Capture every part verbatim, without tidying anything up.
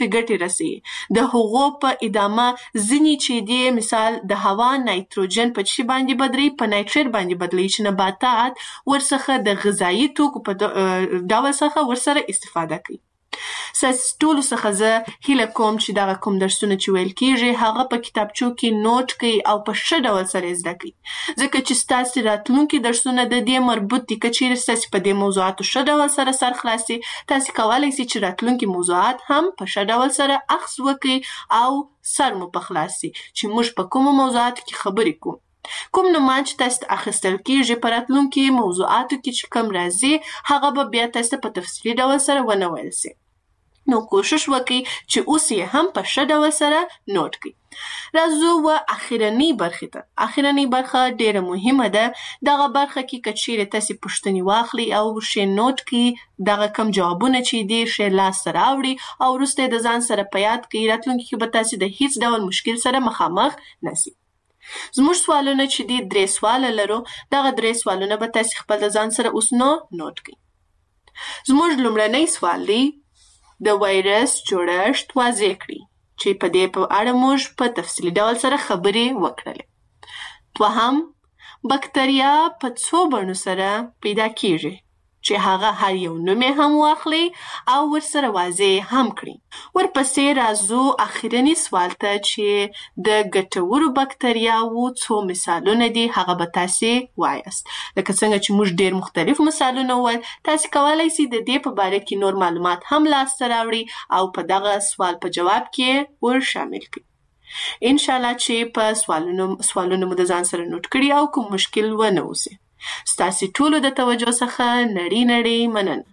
په ګټې رسوي. د هغو په ادامه ځینې چې دی مثال د هوا نایتروجن په چی باندې بدلوي، په نایتریت باندې بدلوي چې نباتات ورڅخه د غذایی توکو په ډول څخه ورسره استفاده کوي. ستاسو ټولو څخه زه هیله کوم چې دغه کوم درسونه چې ویل کیږي هغه په کتابچو کې نوٹ کړئ او په ښه ډول سره زده کړئ، ځکه چې ستاسو راتلونکي درسونه د دې مربوط دي. که چیرې ستاسو په دې موضوعاتو ښه ډول سره سر خلاصي، تاسو کولی شئ چې راتلونکي موضوعات هم په ښه ډول سره اخذ وکړئ او سر مو په خلاصي چې موږ په کومو موضوعاتو کې خبرې کوو. کوم نومان چې تاسو اخیستل کیږي په راتلونکي موضوعاتو کې چې کوم راځي هغه به بیا تاسو په تفصیلي ډول سره ونه ویل سي. نو کوشش وکړئ چې اوس یې هم په ښه ډول سره نوٹ کړئ. راځو و اخرنۍ برخې ته. اخرنۍ برخه ډیره مهمه ده. دغه برخه کې که چیرې تاسې پوښتنې واخلئ او ښې نوٹ کړئ، دغه کم جوابونه چې دي ښې لاسته راوړي او وروسته یې د ځان سره په یاد کړئ، راتلونکي کې به تاسې د هیڅ ډول مشکل سره مخامخ نسئ. زموږ سوالونه چې دي درې سواله لرو، دغه درې سوالونه به تاسې خپل د ځان سره اوس نو نوٹ کړئ. زموږ لومړنی سوال دی د وایرس جوړښت واضح کړي چې په دې په اړه موږ په تفصیلي ډول سره خبرې وکړلې. دوهم، بکتریا په څو بڼو سره پیدا کیږي چې هغه هر یو نوم یې هم واخلي او ورسره واضح هم کړي. ورپسې راځو اخرني سوال ته چې د ګټورو بکتریاوو څو مثالونه دي هغه به تاسې وایاست. لکه څنګه چې موږ ډېر مختلف مثالونه وویل، تاسې کولی شئ د دې په باره کې نور معلومات هم لاسته راوړئ او په دغه سوال په جواب کې ور شامل کړئ. انشاءالله چې په سوالونو سوالونه مو د ځان سره نوٹ کړي او کوم مشکل ونه اوسي. ستاسې ټولو د توجه څخه نړۍ نړۍ مننه.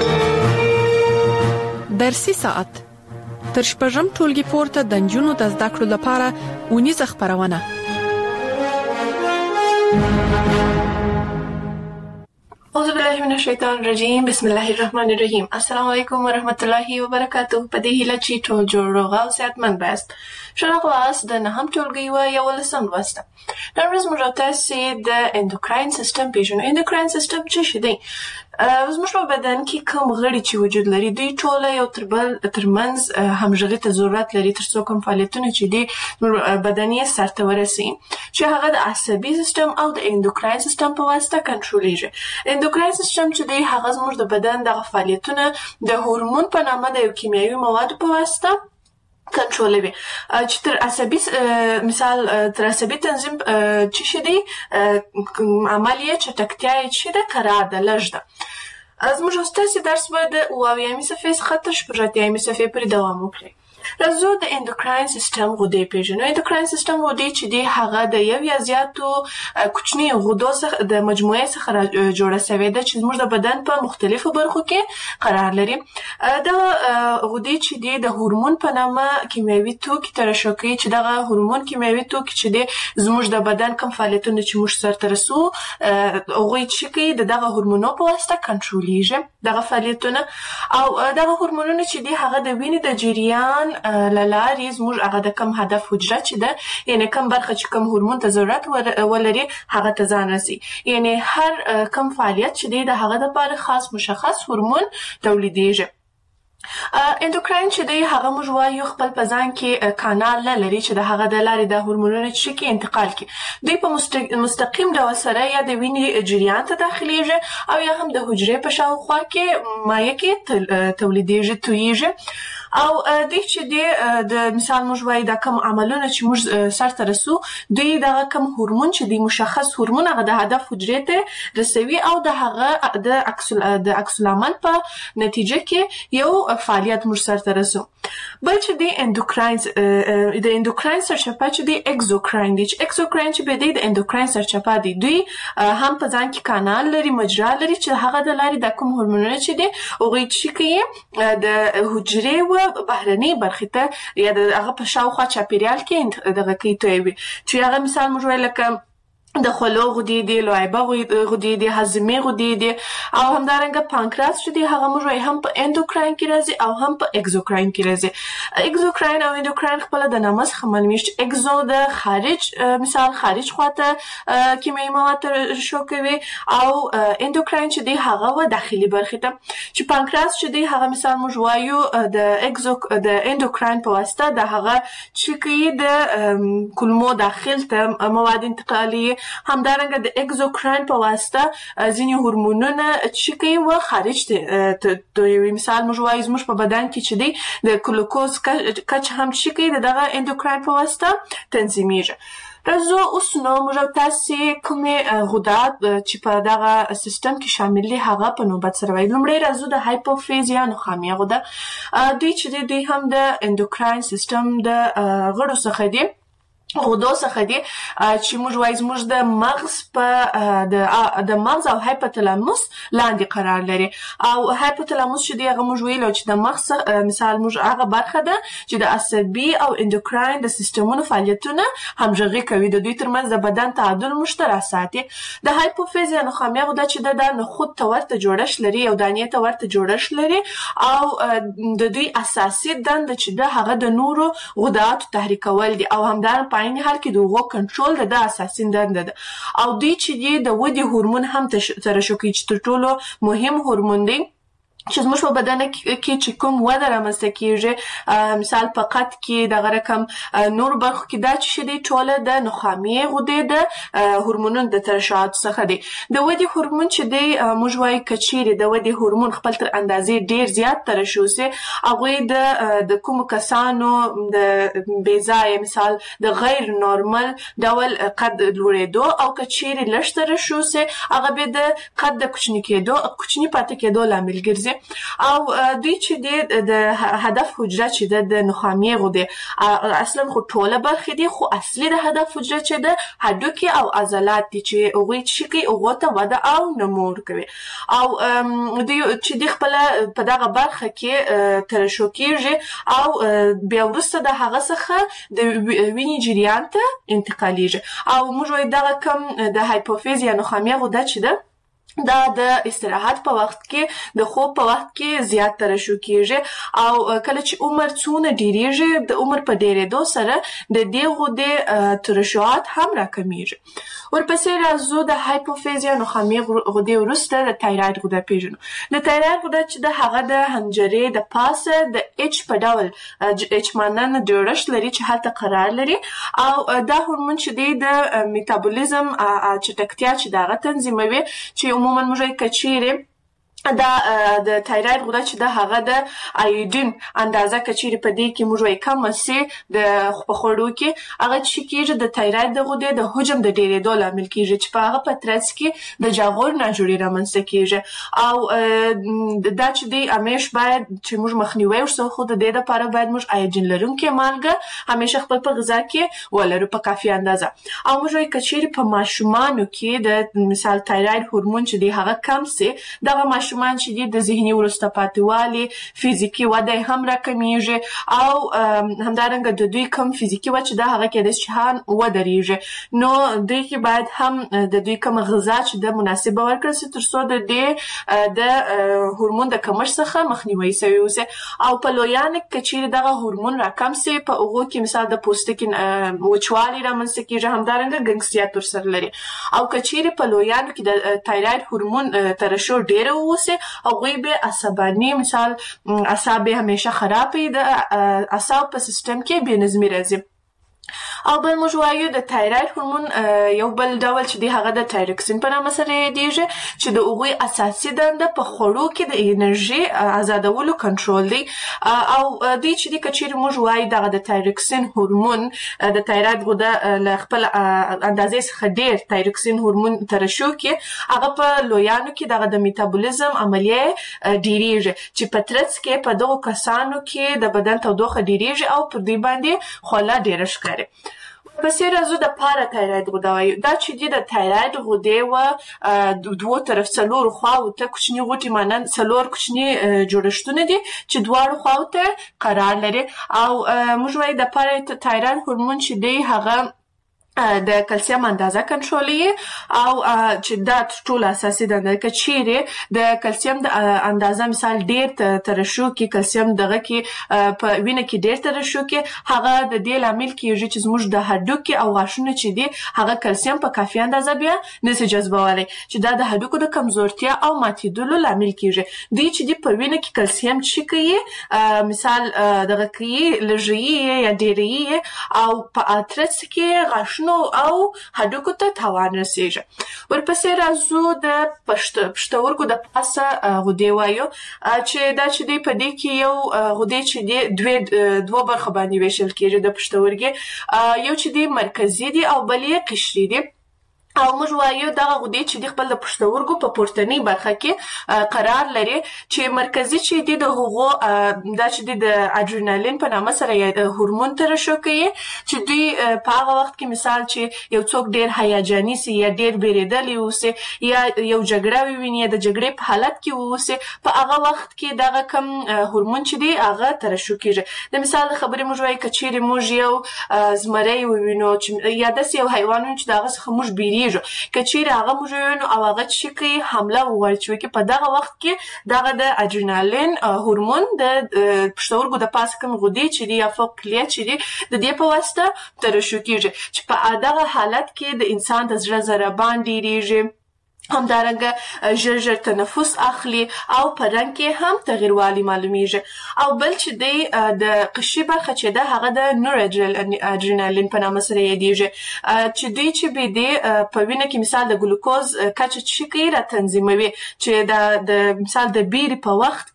درسي ساعت تر شپږم ټولګي پورته د نجونو د زده کړو لپاره اونیزه خپرونه. اعوذ بالله من الشیطان الرجیم، بسم الله الرحمن الرحیم. السلام علیکم و رحمت الله و برکاته. په دې هیله چې ټول جوړ روغ او صحتمند یاست. ښه راغلاست د نهم ټولګي و یولسم لوست. نن ورځ موږ تاسې د اندوکراین سیستم پیژنو. اندوکراین سیستم څه شی دی؟ زموږ په بدن کې کوم غړي چې وجود لري دوی ټوله یو تر بل ترمنځ همغږي ته ضرورت لري تر څو کوم فعالیتونه چې دي بدن یې سرته ورسوي، چې هغه د عصبي سیستم او د اندوکراین سیستم په واسطه کنټرولېږي. اندوکراین سیستم چې دی هغه زموږ د بدن دغه فعالیتونه د هورمون په نامه د یو کیمیاوي موادو په واسطه کنټرولوي، چې تر عصبي مثال تر عصبي تنظیم چې شي دی عمل یې چټکتیا یې چې ده قرار ده لږ ده. زموږ ستاسې درس به د اوه اویایم صفحې څخه تر شپږ اتیایم صفحې پورې دوام وکړي. راځو د اندوکراین سیستم غدې پیژنو. اندوکراین سیستم غدې چې دی هغه د یو یا زیاتو کوچنیو غدو څخه د مجموعې څخه جوړه شوې ده چې زموږ د بدن په مختلفو برخو کې قرار لري. دغه غدې چې دی د هورمون په نامه کیمیاوي توکي ترشح کوي، چې دغه هورمون کیمیاوي توکي چې دی زموږ د بدن کوم فعالیتونه چې موږ سرته رسوو هغوی چې کوي د دغه هورمونو په واسطه کنټرولېږي دغه فعالیتونه. او دغه هورمونونه چې دی هغه د وینې د جریان للارې زموږ هغه د کم هدف حجره چې ده، یعنی کم برخه چې کم هورمون ته ضرورت ولري هغه ته ځان رسي. یعنی هر کم فعالیت چې دی د هغه دپاره خاص مشخص هورمون تولیدېږي. اندوکراین چې دی هغه موږ وایو خپل په ځان کې کانال نه لري چې د هغه د لارې د هورمونونو چې کې انتقال کړي. دوی په مستقیم ډول سره یا د وینې جریان ته داخلیږي او یا هم د حجرې په شاوخوا کې مایع کې تولیدېږي تویېږي. او دوی چې دی د مثال موږ وایو دا کم عملونه چې موږ سرته رسو دوی دغه کم هورمون چې دی مشخص هورمون هغه د هدف حجرې ته رسوي او د هغه د عکس العمل په نتیجه کې یو فعالیت موږ سرته رسو. بل چې دی اندوکراین د اندوکراین سرچپه چې دی اکزوکراین دی، چې اکزوکراین چې به دی د اندوکراین سرچپه دی. دوی هم په ځان کې کانال لري، مجرا لري چې هغه د لارې د کوم هورمونونه چې دی هغوی چې کوي د حجرې و بهرنۍ برخې ته یا د هغه په شاوخوا چاپیریال کې دغه کوي تویوي، چې هغه مثال موږ وایو لکه د خولو غدې دي، لعابه غدې دي، هاضمې غدې دي، او همدارنګه پانکراس چې دی هغه موږ وایو هم په اندوکراین کې راځي او هم په اکزوکراین کې راځي. اګزوکراین او اندوکراین خپل د نامه څخه معلومیږي چې اګزو د خارج مثال خارج خواته کیمیاوي مواد ترشح کوي او اندوکراین چې دی هغه و داخلي برخې ته چې پانکراس چې دی هغه مثال موږ وایو د اګزو د اندوکراین په واسطه د هغه چې کوي د کولمو داخل ته مواد انتقالي همدارنګه د اګزوکراین په واسطه ځینې هورمونونه چې کوي و خارج ته د مثال موږ وایو زموږ په بدن کې چې دی د ګلوکوز کچه هم چې کوي دغه اندوکراین په واسطه تنظیمیږي. راځو اوس نو موږ تاسې کومې غدات چې په دغه سیستم کې شامل دي هغه په نوبت سره وایو. لومړی راځو د هایپوفیز یا نخامیه غده. دوی چې دی دوی هم د اندوکراین سیستم د غړو څخه دي غدو څخه دي چې موږ وایو زموږ د مغز په د د مغز او هایپوتلاموس لاندې قرار لري او هایپوتلاموس چې دی هغه موږ ویلو چې د مغز مثال موږ هغه برخه ده چې د عصبي او اندوکراین د سیستمونو فعالیتونه همغږي کوي د دوی ترمنځ د بدن تعادل مشترک ساتي. د هایپوفیز یا نخامیه غده چې د نخود ته ورته جوړښت لري او دانې ته ورته جوړښت لري او د دوی اساسي دنده چې د هغه د نورو غداتو تحریکول دي او همدارنګه په عین حال کې د هغو کنټرول د اساسي دنده ده او دوی چې دی د ودې هورمون هم ترشح کوي چې تر ټولو مهم هورمون دی چې زموږ په بدن کې چې کوم وده رامنځته کېږي مثال په قد کې دغه رقم نور برخو کې دا چې دی ټوله د نخامیې غدې د هورمونونو د ترشحاتو څخه دی. د ودې هورمون چې دی موږ وایو که چیرې د ودې هورمون خپل تر اندازې ډېر زیات ترشح سي هغوی د د کومو کسانو د بې ځایه مثال د غیر نورمال ډول قد لوړېدو او که چیرې لږ ترشح سي هغه به د قد د کوچني کېدو کوچني پاتې کېدو لامل ګرځي او دوی چې دی د هدف حجره چې د نخامیې غدې اصلا خو ټوله برخې دي خو اصلي د هدف حجره چې د هډوکي او عضلات دي چې هغوی چې کوي هغو ته وده او نمو ورکوي او دوی چې دی خپله په دغه برخه کې ترشح کېږي او بیا وروسته د هغه څخه د وینې جریان ته انتقالیږي او موږ وایو دغه کم د هایپوفیز یا نخامیه غده چې ده دا د استراحت په وخت کې د خوب په وخت کې زیات ترشح کېږي او کله چې عمر څونه ډیریږي د عمر په ډیرېدو سره د دې غدې ترشحات هم راکمیږي. ورپسې راځو د هایپوفیز یا نخامیې غدې وروسته د تایراید غده پیژنو. د تایراید غده چې د هغه د حنجرې د پاسه د اچ په ډول اچ مانند جوړښت لري چې هلته قرار لري او دا هورمون چې دی د میتابولیزم چټکتیا چې دغه تنظیموي چې عموما موږ یې که چیرې دا د تایراید غده چې د هغه د ایودین اندازه که چیرې په دې کې موږ وایو کمه سي د په خوړو کې هغه چې کېږي د تایراید د غدې د حجم د ډېرېدو لامل کېږي چې په هغه په ترڅ کې د جاغور ناجوړي رامنځته کېږي او دا چې دی همیش باید چې موږ مخنیوی ورسره خو د دې دپاره باید موږ ایودین لرونکې مالګه همیشه خپل په غذا کې ولرو په کافي اندازه او موږ وایو که چیرې په ماشومانو کې د مثال تایراید هورمون چې دی هغه کم سي دغه ماشومان چې دي د ذهني وروسته پاتېوالي فزیکي وده هم راکمیږي او همدارنګه د دوی کم فزیکي وده چې دا هغه کېدای شي چې ودرېږي نو دوی کې باید هم د دوی کومه غذا چې د مناسبه ورکړل سي تر څو د دې د هورمون د کمښت څخه مخنیوی سوی اوسي او په لویانو کې که چیرې دغه هورمون راکم سي په هغو کې مثال د پوستکي وچوالي رامنځته کېږي همدارنګه ګنګسیات ورسره لري او که چیرې په لویانو کې د تایراید هورمون ترشح ډېره ووسي هغوی به عصباني مثال اعصاب همیشه خراب وي د اعصاب په سیستم کې بې نظمي راځي او بل موږ وایو د تایراید هورمون یو بل ډول چې دی هغه د تایروکسین په نامه سره یادیږي چې د هغوی اساسي دنده په خوړو کې د انرژي آزادولو کنټرول دی او دوی چې دی که چیرې موږ وایو دغه د تایروکسین هورمون د تایراید غده له خپل اندازې څخه ډېر تایروکسین هورمون ترشح کړي هغه په لویانو کې دغه د میتابولیزم عملیه ډېریږي چې په ترڅ کې په دغو کسانو کې د بدن تودوخه ډېریږي او پر دوی باندې خوله ډېره ښکاري. پسې راځو د پارا تایراید غده وایو دا چې دی د تایراید غدې و دوو طرف څلورو خواو ته کوچني غوټې مانند څلور کوچني جوړښتونه دي چې دواړو خواو ته قرار لري او موږ وایو د پارا تایراید هورمون چې دی هغه د کلسیم اندازه کنټرولوي او چې دا ټول اساسي دنده کې چیرې د کلسیم د اندازه مثال ډیر ترشو کې کلسیم دغه کې په وینه کې ډیر ترشو کې هغه د دې لامل کېږي چې زموږ د هډوکو او غاښونو چې دي هغه کلسیم په کافي اندازه بیا نشي جذبولی چې دا د هډوکو د کمزورتیا او ماتېدلو لامل کېږي دوی چې دي په وینه کې کلسیم چې کوي مثال دغه کوي لږي یا ډیری او په اترس کې غاښونو او هډوکو ته تاوان رسیږي. ورپسې راځو د پښتورګو د پاسه غدې وایو چې دا چې دی په دې کې یو غدې چې دی دوه دوه برخه باندې ویشل کېږي د پښتورګي یو چې دی مرکزي دی او بل یې قشري دی او موږ وایو دغه غدې چې د خپل د پښتورګو په پورتنۍ برخه کې قرار لري چې مرکزي چې دی د هغو دا چې د اډرینالین په نامه سره یې هورمون ترشح کوي چې دوی په هغه وخت کې مثال چې یو څوک ډیر هیجاني سي یا ډیر بیریدلی اوسي یا یو جګړه وویني د جګړې په حالت کې اوسي په هغه وخت کې دغه کم هورمون چې دی هغه ترشح کیږي. د مثال خبرې موږ وایو کچېرې موږ یو زمری ووینو یا داسې یو حیوان چې دغه څخه موږ بیریږو کچېرې هغه موږ وینو او هغه چې کوي حمله وغواړي چې وکړي په دغه وخت کې دغه د اډرینالین هورمون د پښتورګو د پاسه کوم غدې چې دي یا فوق کلیه چې دي د دې په واسطه ترشح کیږي چې په دغه حالت کې د انسان د زړه ضربان ډیریږي همدارنګه ژر ژر تنفس اخلي او په رنګ کې هم تغیروالی معلومیږي او بل چې دی د قشري برخه چې ده هغه د نور اډرینالین په نامه سره یادیږي چې دوی چې به دی په وینه کې مثال د ګلوکوز کچه چې کوي را تنظیموي چې د مثال د بیرې په وخت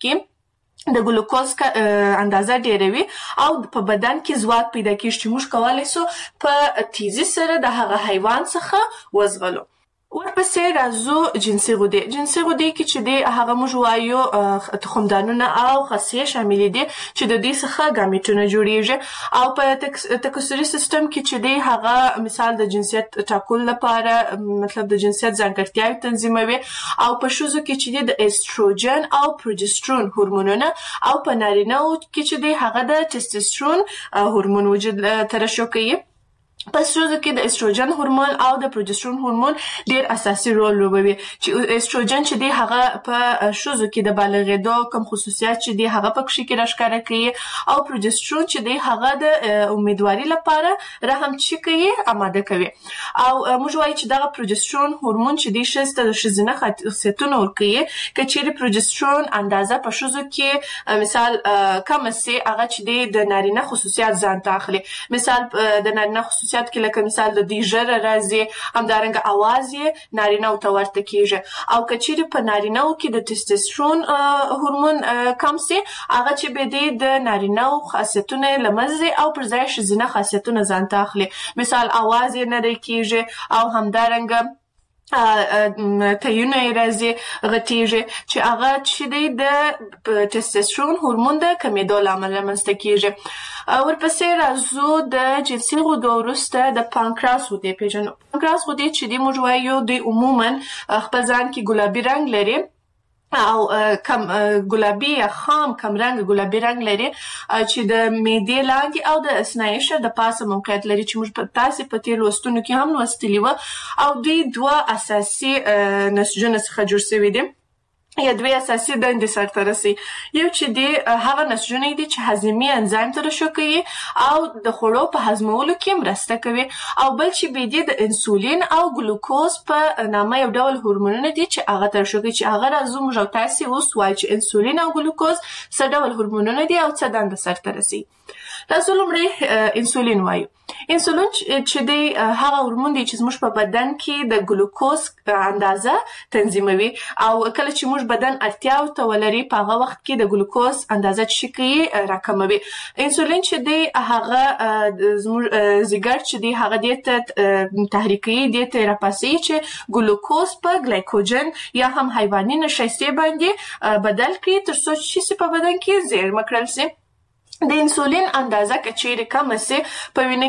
کې د ګلوکوز اندازه ډیروي او په بدن کې ځواک پیدا کیږي چې موږ کولی سو په تیزی سره د هغه حیوان څخه وزغلو. ورپسې راځو جنسي غدې. جنسي غدې کې چې دی هغه موږ وایو تخمدانونه او خصیې شامل دي چې د دې څخه ګامیټونه جوړیږي او په تکثري سیستم کې چې دی هغه مثال د جنسیت ټاکلو لپاره مطلب د جنسیت ځانګړتیاوې تنظیموي او په ښځو کې چې دی د ایستروجن او پروجسترون هورمونونه او په نارینه‌و کې چې دی هغه د ټسټوسترون هورمون وجود ترشح کوي. په ښځو کې د ایستروجن هورمون او د پروجسترون هورمون ډیر اساسي رول لوبوي چې ایستروجن چې دی هغه په ښځو کې د بالغېدو کوم خصوصیات چې دی هغه په کښې کې راښکاره کوي او پروجسترون چې دی هغه د امیدواري لپاره رحم چې کوي آماده کوي او موږ وایو چې دغه پروجسترون هورمون چې دی ښځې ته د ښځینه خاصیتونه ورکوي که چیرې پروجسترون اندازه په ښځو کې مثال کمه سي هغه چې دی د نارینه خصوصیات ځان ته اخلي مثال د نارینه خصوصیات کې لکه مثال د دوی ژره راځي همدارنګه اواز یې نارینه‌و ته ورته کېږي او که چیرې په نارینه‌و کې د ټسټوسترون هورمون کم سي هغه چې به دی د نارینه‌و خاصیتونه یې له منځه او پر ځای ښځینه خاصیتونه ځان ته اخلي مثال اواز یې نری کېږي او همدارنګه تیونه یې راځي غټیږي چې هغه چې دی د ټسټوسترون هورمون د کمېدو له امله رامنځته کېږي. ورپسې راځو د جنسي غدو وروسته د پانکراس غدې پېژنو. پانکراس غدې چې دی موږ وایو دوی عموما خپل ځان کې ګلابي رنګ لري او کم ګلابي یا خام کم رنګ ګلابي رنګ لري چې د معدې لاندې او د اثنایشر د پاسه موقعیت لري چې موږ په تاسې په تېرو لوستونو کې هم لوستلي وه او دوی دوه اساسي نسجونه څخه جوړ شوي دي یا دوی اساسي دندې سرته رسي. یو چې دی هغه نسجونه دي چې هضمي انزایم ترشح کوي او د خوړو په هضمولو کې مرسته کوي او بل چې به دی د انسولین او ګلوکوز په نامه یو ډول هورمونونه دي چې هغه ترشح کوي چې هغه راځو موږ او تاسې اوس وایو چې انسولین او ګلوکوز څه ډول هورمونونه دي او څه دنده سرته رسي. راځو لومړی انسولین وایو. انسولین چې دی هغه هورمون دی چې زموږ په بدن کې د ګلوکوز اندازه تنظیموي او کله چې موږ بدن اړتیاو ته ولري په هغه وخت کې د ګلوکوز اندازه چې کوي راکموي. انسولین چې دی هغه زموږ ځیګر چې دی هغه دې ته تحریکوي دې ته راپاسوي چې ګلوکوز په ګلایکوجن یا هم حیواني نشایستې باندې بدل کړي تر څو چې په بدن کې زېرمه کړل شي. د انسولین اندازه کچېرې کمه سي په وینه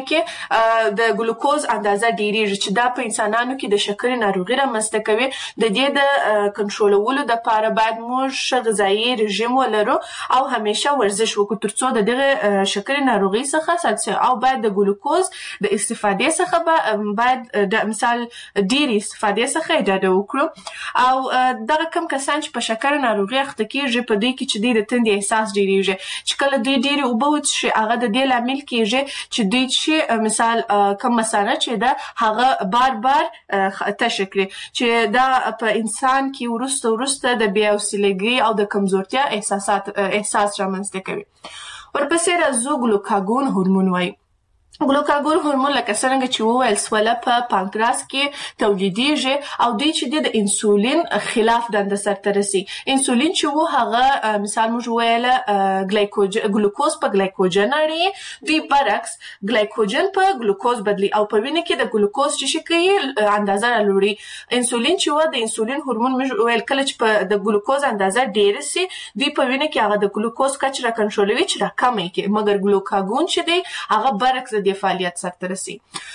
کې د ګلوکوز اندازه ډیریږي چې دا په انسانانو کې د شکرې ناروغي رامنځته کوي. د دې د کنټرولولو دپاره باید موږ ښه غذایي رژیم ولرو او همیشه ورزش وکړو ترڅو د دغه شکرې ناروغي څخه ساتل شي. او باید د ګلوکوز د استفادې څخه باید د مثال ډېرې استفادې څخه ډډه وکړو. او دغه کم کسان چې په شکرې ناروغي اخته کېږي په دوی کې چې دوی د تندې احساس ډېرېږي چې کله دوی ډېرې اوبه وڅښي هغه د دې لامل کېږي چې دوی چې مثال کم مثانه چې ده هغه بار بار تشه کړي چې دا په انسان کې وروسته وروسته د بې حوصلګۍ او د کمزورتیا احساسات احساس رامنځته کوي. ورپسې راځو ګلوکاګون هورمون وایي. ګلوکاګون هورمون لکه څرنګه چې وویل سوله په پانکراس کې تولیدېږي او دوی چې د انسولین خلاف دنده سرته رسي. انسولین چې و هغه مثال موږ وویله ګلایکوجن ګلوکوز په ګلایکوجن اړوي دوی برعکس ګلایکوجن په ګلوکوز بدلی او په وینه کې د ګلوکوز چې شي کوي اندازه راوړي. انسولین چې و د انسولین هورمون موږ وویل کله چې په د ګلوکوز اندازه ډیره سي دوی په وینه کې هغه د ګلوکوز کچه را کنټرولوي چې راکمه کړي مګر ګلوکاګون چې دی هغه برعکس د فعالیت سرته رسي.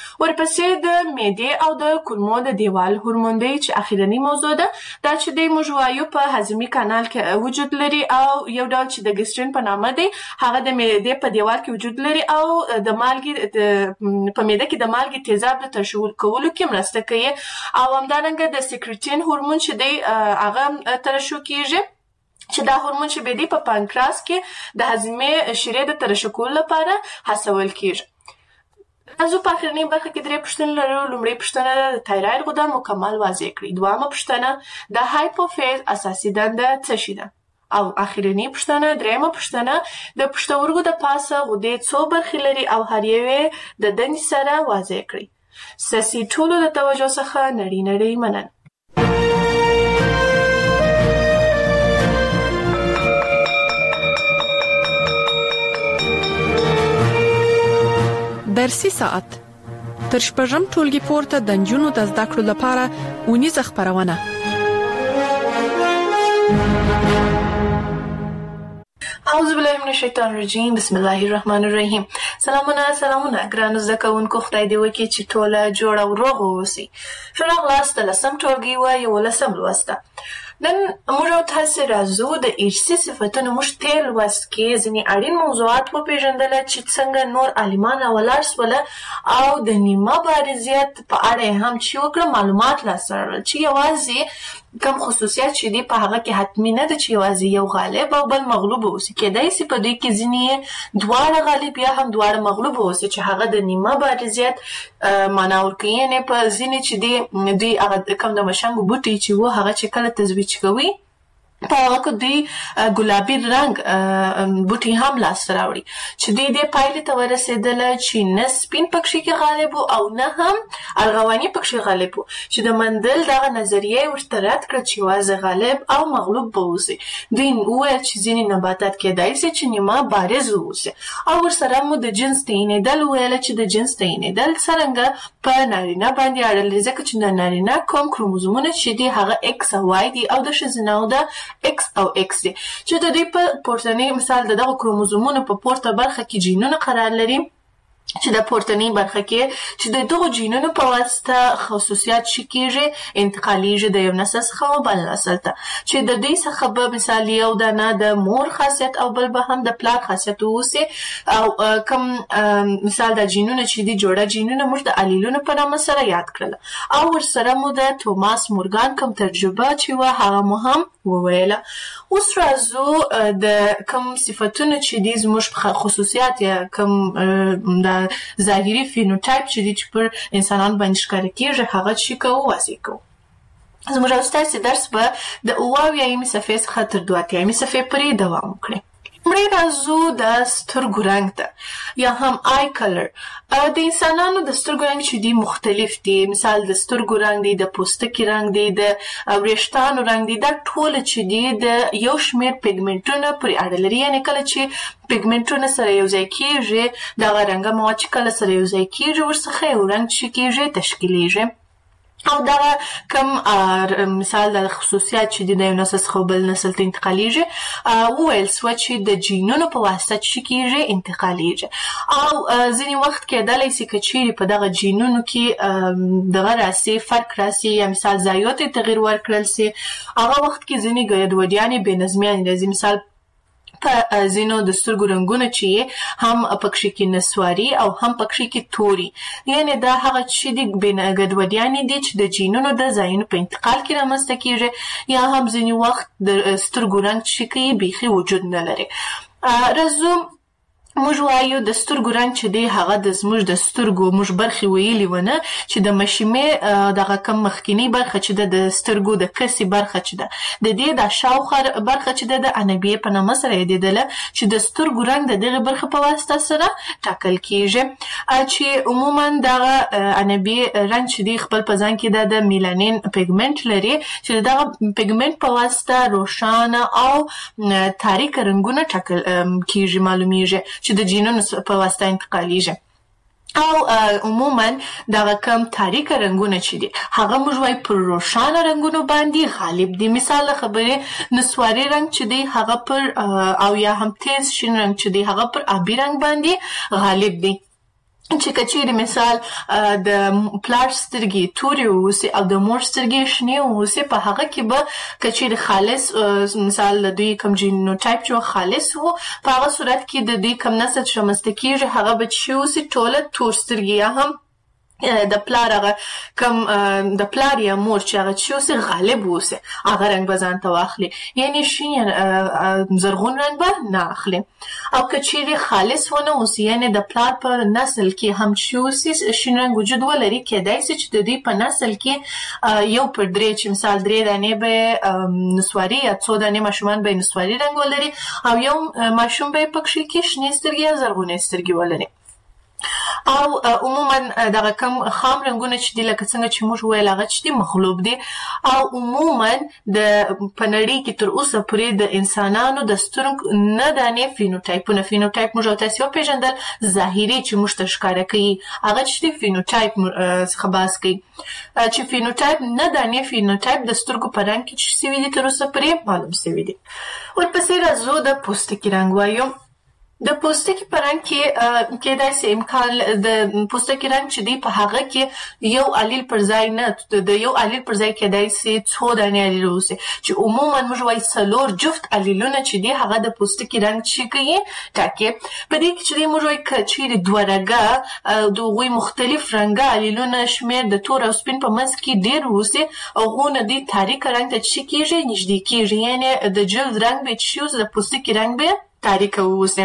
ورپسې د معدې او د کولمو د دیوال هورمون دی چې اخیرنی موضوع ده. دا چې دی موږ وایو په هضمي کانال کې وجود لري او یو ډول چې د ګسترین په نامه دی هغه د معدې په دیوال کې وجود لري او د مالګې په معده کې د مالګې تیزاب د ترشح کولو کې مرسته کوي. او همدارنګه د سکریټین هورمون چې دی هغه ترشح کیږي چې دا هورمون چې به دی په پانکراس کې د هضمي شیرې د ترشح کولو لپاره هڅول کیږي. راځو په اخرنۍ برخه کې درې پوښتنې لرو. لومړۍ پوښتنه د تایراید غده مکمل واضح کړئ. دویمه پوښتنه د هایپوفیز اساسي دنده څه شي ده؟ او اخرنۍ پوښتنه دریمه پوښتنه د پښتورګو د پاسه غدې څو برخې لري او هر یوې د دندې سره واضح کړئ. ستاسې ټولو د توجه څخه نړۍ نړۍ مننه. درسي ساعت تر شپږم ټولګي پورته د نجونو د زده کړو لپاره ونیزه خبرونه. اعوذ بالله من الشیطان الرجیم بسم الله الرحمن الرحیم. سلامونه سلامونه ګرانو زده کوونکو خدای دې وکړي چې ټوله جوړ او روغ واوسئ. ښه راغلاست د لسم ټولګي و یولسم لوسته. نن موږ او تاسې راځو د ارثي صفتونو موږ تېر لوست کې ځینې اړین موضوعات وپېژندله چې څنګه نور عالمان راولاړ سوله او د نیمه بارزیت په اړه یې هم چې وکړه معلومات لاسته راوړل چې یوازې کم خصوصیات چې دي په هغه کې حتمي نه ده چې یوازې یو غالب او بل مغلوب اوسي. کېدای سي په دوی کې ځینې دواړه غالب یا هم دواړه مغلوب اوسي چې هغه د نیمه بارزیت معنا ورکوي. یعنې په ځینې چې دي دوی هغه کم د مشنګو بوټي چې و هغه چې کله تزویج کوي په هغه کې دوی ګلابي رنګ بوټي هم لاسته راوړي چې دوی دې پایلې ته ورسېدله چې نه سپین پکښې کې غالب او نه هم ارغواني پکښې غالب و چې د مندل دغه نظریه یې ورته رد کړه چې یوازې غالب او مغلوب به اوسي. دوی وویل چې ځینې نباتات کېدای سي چې نیمه بارز واوسي او ورسره مو د جنس تعینېدل وویله چې د جنس تعینېدل څرنګه په نارینه باندې اړه لري ځکه چې د نارینه کوم کروموزومونه چې دي هغه ایکس او وای دي او د ښځینه د X او X دي چې د دوی په پورتنۍ مثال د دغه کروموزومونو په پورته برخه کې جینونه قرار لري چې د پورتنۍ برخه کې چې د دغو جینونو په واسطه خصوصیات شي کېږي انتقالیږي د یو نسل څخه بل نسل ته چې د دوی څخه به مثال یو دانه د مور خاصیت او بل به هم د پلار خاصیت واوسي او کم مثال د جینونو چې دي جوړه جینونه موږ د الیلونو په نامه سره یاد کړل او ورسره مو د توماس مورګان کوم تجربه چې وه هغه مو هم وویله. اوس راځو د کوم صفتونه چې دي زموږ خصوصیات یا کوم د ظاهري فینوټایپ چې دي چې پر انسانان باندې ښکاره کېږي هغه چې کوو واضح کوو. زموږ او ستاسې درس به د اووه اویایمې صفحې څخه تر دوه اتیایمې صفحې پورې دوام وکړي. لومړی راځو د سترګو رنګ ته یا هم آی کلر. د انسانانو د سترګو رنګ چې دي مختلف دي. مثال د سترګو رنګ دی، د پوستکي رنګ دی، د وریښتانو رنګ دی. دا ټول چې دي د یو شمېر پیګمنټونه پورې اړه لري. یعنې کله چې پیګمنټونه سره یو ځای کېږي دغه رنګه مواد چې کله سره یو ځای کېږي ورڅخه یو رنګ چې کېږي تشکیلیږي. او دا کم مثال د خصوصیات چې د یو نسل څخه بل نسل ته انتقالیږي وویل سوه چې د جینونو په واسطه چې کیږي انتقالیږي او ځینې وخت کېدلی سي که چیرې په دغه جینونو کې دغه راسي فرق راسي یا مثال ضایعو ته تغیر ورکړل سي هغه وخت کې ځینې ګډوډیانې بې نظمیانې راځي مثال په ځینو د سترګو رنګونه چې هم پکښې کې نسواري او هم پکښې کې توري یعنې دا هغه چې دي ګډوډیانې دي چې د جینونو د ځایونو په انتقال کې رامنځته کېږي یا هم ځینې وخت د سترګو رنګ چې کوي بیخي وجود نه لري راځو موږ وایو د سترګو رنګ چې دی هغه د زموږ د سترګو موږ برخې ویلي ونه چې د مشیمې دغه کم مخکینی برخه چې ده د سترګو د کسي برخه چې ده د دې د شاوخوا برخه چې ده د انبیې په نامه سره یادېدله چې د سترګو رنګ د دغې برخې په واسطه سره ټاکل کېږي چې عموما دغه انبیې رنګ چې دی خپل په ځان کې ده د میلانین پیګمنټ لري چې دغه پیګمنټ په واسطه روښانه او تاریکه رنګونه ټاکل کېږي معلومیږي چې د جینونو په واسطه انتقالیږي او عموما دغه کم تاریکه رنګونه چې دي هغه موږ وایو پر روښانه رنګونو باندې غالب دي مثال خبرې نسواري رنګ چې دی هغه پر او یا هم تیز شین رنګ چې دی هغه پر آبي رنګ باندې غالب دي چې کچېرې مثال د پلار سترګې تورې واوسي او د مور سترګې شنې واوسي په هغه کې به کچېرې خالص مثال د دوی کوم جینوټایپ چې خالص وو په هغه صورت کې د دوی کوم نسل چې رامنځته کېږي هغه به چې واوسي ټوله تور سترګې یا هم د پلار هغه کم د پلار یا مور چې هغه چې اوسي غالب اوسي هغه رنګ به ځان ته واخلي یعنې شین زرغون رنګ به نه اخلي او که چیرې خالص ونه اوسي یعنې د پلار په نسل کې هم چې اوسي شین رنګ وجود ولري کېدای سي چې د دوی په نسل کې یو پر درې چې مثال درې دانې به نسواري یا څو دانې ماشومان به نسواري رنګ ولري او یو ماشوم به یې پکښې کې شنې سترګې یا زرغونې سترګې ولري او عموما دغه کم خام رنګونه چې دي لکه څنګه چې موږ ویل هغه چې دي مغلوب دي او عموما د په نړۍ کې تر اوسه پورې د انسانانو د سترګو نه دانې فینوټایپونه فینوټایپ موږ او تاسې وپېژندل ظاهري چې موږ ته ښکاره کوي هغه چې دي فینوټایپ څخه بحث کوي چې فینوټایپ نه دانې فینوټایپ د سترګو په رنګ کې چې سوي دي تر اوسه پورې معلوم سوي دي ورپسې راځو د پوستکي رنګ وایو د پوستکي په رنګ کې کېدای سي امکان د پوستکي رنګ چې دی په هغه کې یو الیل پر ځای نه د یو الیل پر ځای کېدای سي څو دانې الیل اوسي چې عموما موږ وایو څلور جفت الیلونه چې دی هغه د پوستکي رنګ چې کوي ټاکي په دې کې چې موږ وایو که چیرې دوه رګه د هغوی مختلف رنګه الیلونه شمېر د تور او سپین په منځ کې ډېر اوسي هغو نه دی تاریکه رنګ ته چې کېږي نږدې کېږي یعنې د جلد رنګ به چې اوس د پوستکي رنګ به تاریکه واوسي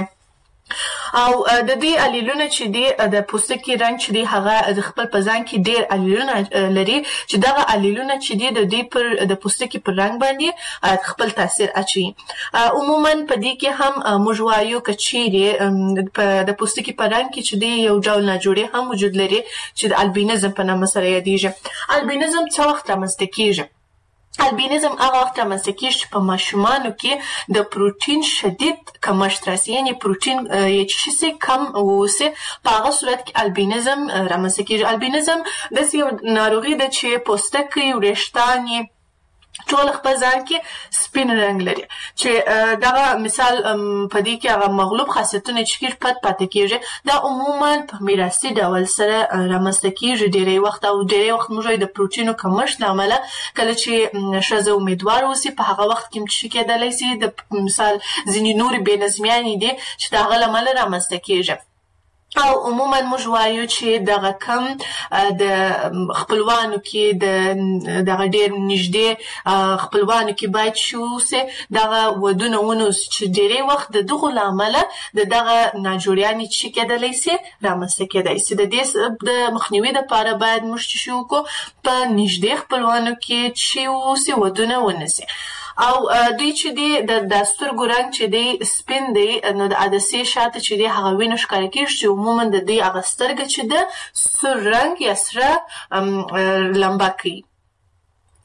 او د دې الیلونه چې دی د پوستکي رنګ چې دی هغه د خپل په ځان کې ډېر الیلونه لري چې دغه الیلونه چې دی د دې پر د پوستکي پر رنګ باندې خپل تاثیر اچوي عموما په دې کې هم موږ وایو که چیرې د پوستکي په رنګ کې چې دی یو ډول ناجوړي هم وجود لري چې د البینزم په نامه سره یادېږي البینزم څه وخت رامنځته کېږي البینزم هغه وخت رامنځته کېږي چې په ماشومانو کې د پروټین شدید کمښت راسي یعنې پروټین چې شي کم واوسي په هغه صورت کې البینزم رامنځته کېږي البینزم داسې یو ناروغي ده چې پوستکی وریښتان یې ټول خپل ځان کې سپین رنګ لري چې دغه مثال په دې کې هغه مغلوب خاصیتونه چې کېږي پت پاتې کېږي دا عموما په میراثي ډول سره رامنځته کېږي ډېری وخت او ډېری وخت موږ د پروټینو کمښت له امله کله چې ښځه امیدوار اوسي په هغه وخت کې چې کېدلی سي د مثال ځینې نورې بې نظمیانې دي چې د هغه له امله رامنځته کېږي او عموما موږ وایو چې دغه کم د خپلوانو کې د دغه ډېر نږدې خپلوانو کې باید چې اوسي دغه ودونه ونوسي چې ډېری وخت د دغو له امله د دغه ناجوړیانې چې کېدلی سي رامنځته کېدی سي د دې د مخنیوي دپاره باید موږ چې شي وکړو په نږدې خپلوانو کې چې اوسي ودونه ونسي او دوی چې دی د سترګو رنګ چې دی سپین دی نو د عدسې شاته چې دی هغه وینه ښکاره کېږي چې عموما د دوی هغه سترګه چې ده سور رنګ یا سره لمبه کوي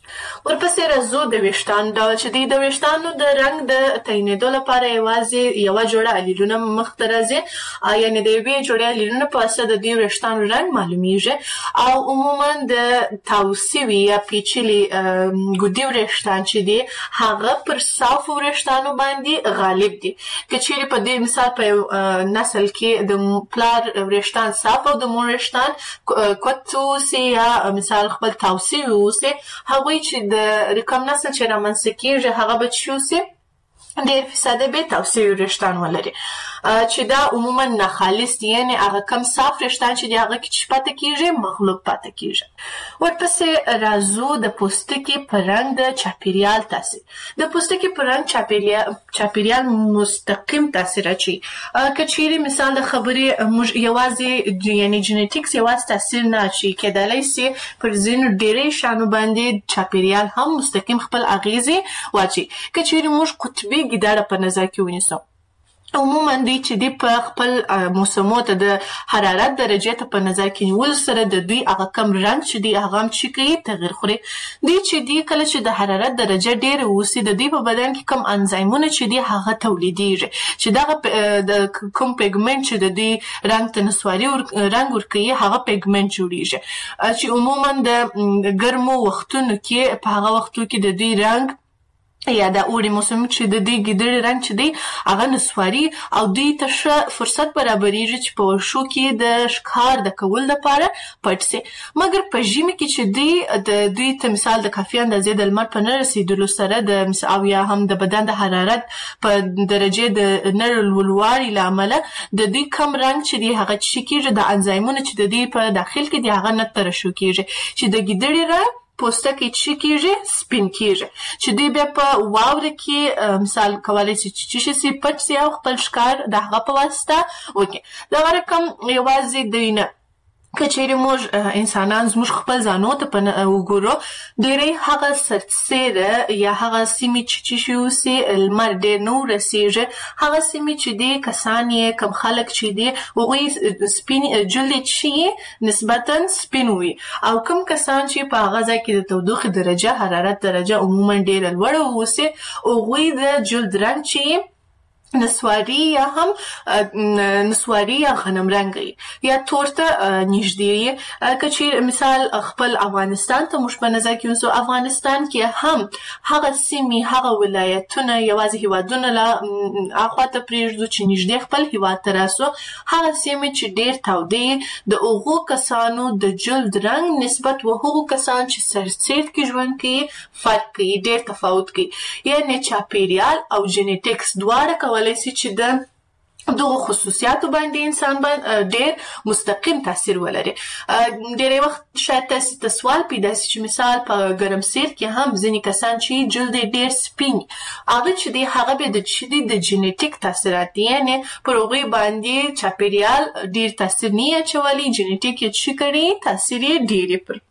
ورپسې راځو د ویښتانو ډول چې دی د ویښتانو د رنګ د تعینېدو لپاره یوازې یوه جوړه الیلونه مخته راځي، یعنې د یوې جوړې الیلونه په واسطه د دوی ویښتانو رنګ معلومیږي او عموما د تاو سوي یا پیچلي ګودي وریښتان چې دي هغه پر صافو وریښتانو باندې غالب دي. که چیرې په دې مثال په یو نسل کې د پلار وریښتان صاف او د مور وریښتان کوت اوسي یا مثال خپل تاو سوي اوسي، هغوی چې د کوم نسل چې رامنځته کېږي هغه به چې اوسي ډېر فیصده به تاو سوي وریښتان ولري، چې دا عموما ناخالص دي، یعنې هغه کم صاف وریښتان چې دي هغه کې چې پاته کېږي مغلوب پاته کېږي. ورپسې راځو د پوستکي په رنګ د چاپیریال تاثیر. د پوستکي په رنګ چاپیریال چاپیریال مستقیم تاثیر اچوي. که چیرې مثال د خبرې موږ یوازې یعنې جینیټیکس یوازې تاثیر نه اچوي، کېدلی سي پر ځینو ډېرې شیانو باندې چاپیریال هم مستقیم خپل اغیزې واچوي. که چیرې موږ قطبي ګیدړه په نظر کې ونیسو، عموما دوی چې دی په خپل موسمو ته د حرارت درجې ته په نظر کې نیولو سره د دوی هغه کم رنګ چې دی هغه هم چې کوي تغیر خوري. دوی چې دی کله چې د حرارت درجه ډېره اوسي د دوی په بدن کې کم انزایمونه چې دی هغه تولیدیږي چې دغه د کوم پیګمنټ چې د دوی رنګ ته نسواري رنګ ورکوي هغه پیګمنټ جوړیږي، چې عموما د ګرمو وختونو کې په هغه وختو کې د دوی رنګ یا د اوړي موسم چې د دې ګیدړې رنګ چې دی هغه نسواري او دوی ته ښه فرصت برابریږي چې په ورشو کې د ښکار د کولو لپاره پټ سي. مګر په ژمي کې چې دی د دوی ته مثال د کافي اندازې د لمر په نه رسېدلو سره د او یا هم د بدن د حرارت په درجې د نه لوړوالي له امله د دوی کم رنګ چې دی هغه څه کېږي د انزایمونه چې د دوی په داخل کې دی هغه نه ترشح کېږي چې د ګیدړې رنګ پوستکی چې کېږي سپین کېږي، چې دوی بیا په واوره کې مثال کولی شي چې څه شي پټ سي او خپل ښکار د هغه په واسطه وکړي. دغه رقم یوازې دوی نه، که چیرې موږ انسانان زموږ خپل ځانو ته وګورو، ډېری هغه سرسیره یا هغه سیمې چې څه شي اوسي لمر ډېر نه ورسېږي، هغه سیمې چې دی کسان یې کم خلک چې دی هغوی سپین جلد یې چې نسبتا سپین وي، او کم کسان چې په هغه ځای کې د تودوخې درجه حرارت درجه عموما ډېره لوړه اوسي هغوی د جلد رنګ چې نسواري یا هم نسواري یا غنم رنګي یا تور ته نږدې وي. که چې مثال خپل افغانستان ته موږ په نظر کې ونیسو، افغانستان کې هم هغه سیمې هغه ولایتونه یوازې هیوادونه له اخوا ته پرېږدو چې نږدې خپل هیواد ته راسو، هغه سیمې چې ډېر تودې د هغو کسانو د جلد رنګ نسبت و هغو کسان چې سرسید کې ژوند کوي فرق کوي، ډېر تفاوت کوي. یعنې چاپیریال او جینیټیکس دواړه کولی شي چې د دغه خصوصیاتو باندې انسان باندې ډېر مستقیم تاثیر ولري. ډېری وخت شاید تاسې ته سوال پیدا شي چې مثال په ګرمسیر کې هم ځینې کسان چې جلد یې ډېر سپین هغه چې دی هغه بیا د چې دی د جینیټیک تاثیرات دي، یعنې پر هغوی باندې چاپیریال ډېر تاثیر نه اچولی، جینیټیک یې څه کړي تاثیر یې ډېر یې پر.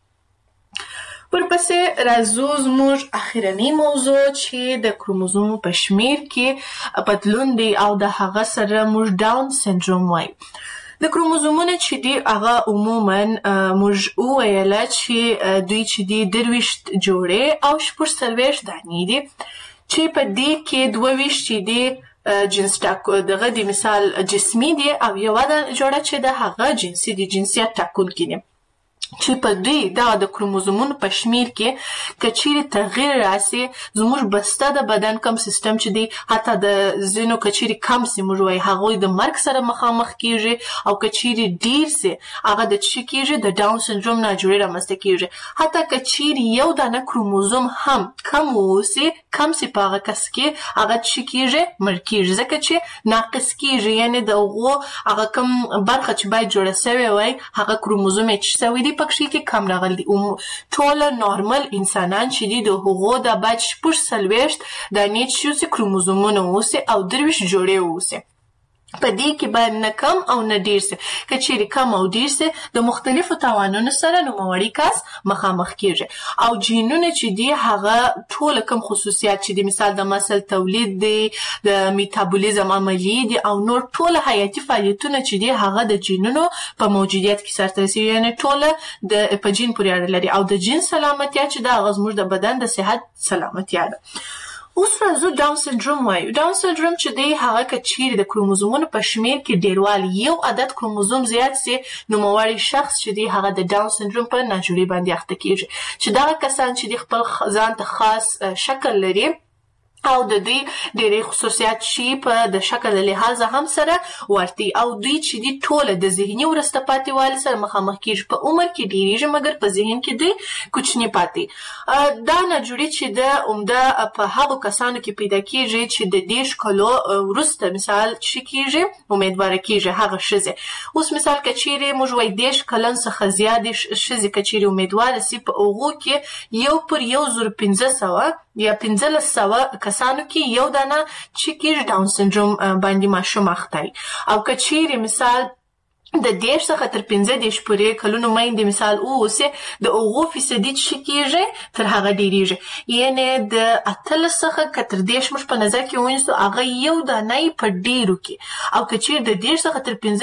ورپسې راځو زموږ اخرنۍ موضوع چې د کروموزوم په شمیر کې بدلون دی او د هغه سره موږ ډاون سنډروم وایو. د کروموزومونه چې دی هغه عموما موږ وویله چې دوی چې دی درویشت جوړې او شپږ څلوېښت دانې دي، چې په دې کې دوه ویشت چې دی جنس ټاکو دغه د مثال جسمي دي او یوه جوړه چې د هغه جنسي دي، جنسیت ټاکونکي دي، چې په دوی دا د کروموزومونو په شمیر کې که چیرې تغییر راسي زموږ بسته د بدن کم سیستم چې دی حتی د ځینو که چیرې کم سي موږ وایي هغوی د مرګ سره مخامخ کېږي، او که چیرې ډېر سي هغه د څه کېږي د ډاون سنډروم ناجوړي رامنځته کېږي. حتی که چیرې یو دانه کروموزوم هم کم واوسي کم سي په هغه کس کې هغه څه کېږي مړ کېږي، ځکه چې ناقص کېږي، یعنې د هغو هغه کم برخه چې باید جوړه سوې وای هغه کروموزوم یې څه سوی دی پکښې کې کم راغلی دي. ټوله نارمل انسانان چې دي د هغو د باید شپږ څلوېښت دانې چې اوسي کروموزومونه اوسي او درویشت جوړې اوسي. په دې کې باید نه کم او نه ډیر سي. که چیرې کم او ډیر سي د مختلفو تاوانونو سره نوموړی کس مخامخ کیږي. او جینونه چې دي هغه ټول کوم خصوصیات چې دي، مثال د مسل تولید دي، د میتابولیزم عملیې دي او نور ټول حیاتي فعالیتونه چې دي هغه د جینونو په موجودیت کې سرته رسیږي. یعنی ټول د په جین پورې اړه لري او د جین سلامتیا چې دا هغه زموږ د بدن د صحت سلامتیا ده. اوس راځو ډاون سنډروم وایو. ډاون سنډروم چې دی هغه که چیرې د کروموزومونو په شمیر کې ډیروالی یو عدد کروموزوم زیات سي، نوموړی شخص چې دی هغه د ډاون سنډروم په ناجوړي باندې اخته کیږي. چې دغه کسان چې د خپل ځان ته خاص شکل لري او د دوی ډېرې خصوصیات شي په د شکل له لحاظه هم سره ورتي او دوی چې دي ټوله د ذهني ورسته پاتې والي سره مخامخ کیږي. په عمر کې ډېریږي مګر په ذهن کې دوی کوچني پاتې. دا ناجوړي چې د عمده په هغو کسانو کې پیدا کیږي چې د دېرش کالو وروسته مثال چې کیږي امیدواره کیږي هغه ښځې. اوس مثال که چیرې موږ وایو دېرش کلن څخه زیاتې ښځې که چیرې امیدواره سي، په هغو کې یو پر یو زر پنځه سوه یا پنځلس سوه کسانو کې یو دانه چې کیږي ډاون سنډروم باندې ماشوم اخته وي. او که چیرې مثال د دېرش څخه تر پنځه دېرش پورې کلونو میندې مثال واوسي، د هغو فیصدي چې کیږي تر هغه ډیریږي. یعنې د اتلس څخه که تر دېرش موږ په نظر کې ونیسو هغه یو دانه په ډیرو کې. او که چیرې د دېرش څخه تر پنځه